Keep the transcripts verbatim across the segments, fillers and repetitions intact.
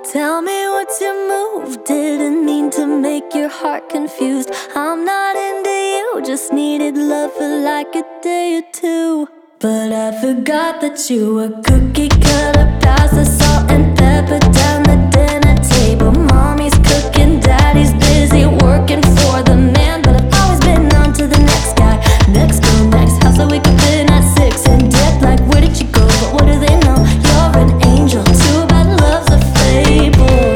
Tell me what's your move. Didn't mean to make your heart confused. I'm not into you, just needed love for like a day or two. But I forgot that you were cookie cutter, pass the salt and pepper down the dinner table. Mommy's cooking, daddy's busy working for the man, but I've always been on to the next guy. Next girl, next house, I wake up in at six and dip like, where did you go? But what do they know? You're an angel, too bad love's a fable.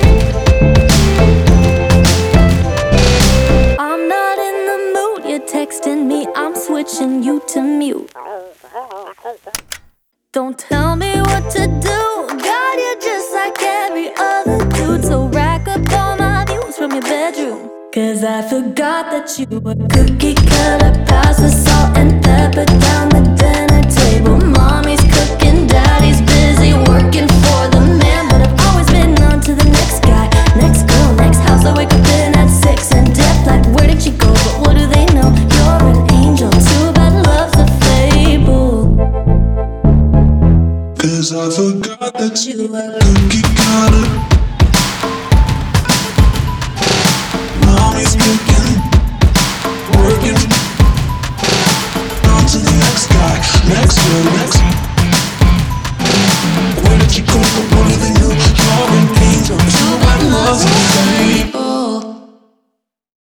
I'm not in the mood, you're texting me, I'm switching you to mute. Don't tell me what to do, God, you're just like every other dude. So rack up all my views from your bedroom, cause I forgot that you were cookie cutter, pass the salt and pepper down the dinner table. Mommy's cooking, daddy's busy working for the man, but I've always been on to the next guy. Next girl, next house, I wake up in at six and dip like, where did you go? But what do they know? You're an angel, too bad love's a fable. Cause I forgot that you were cookie cutter. Mommy's cooking, working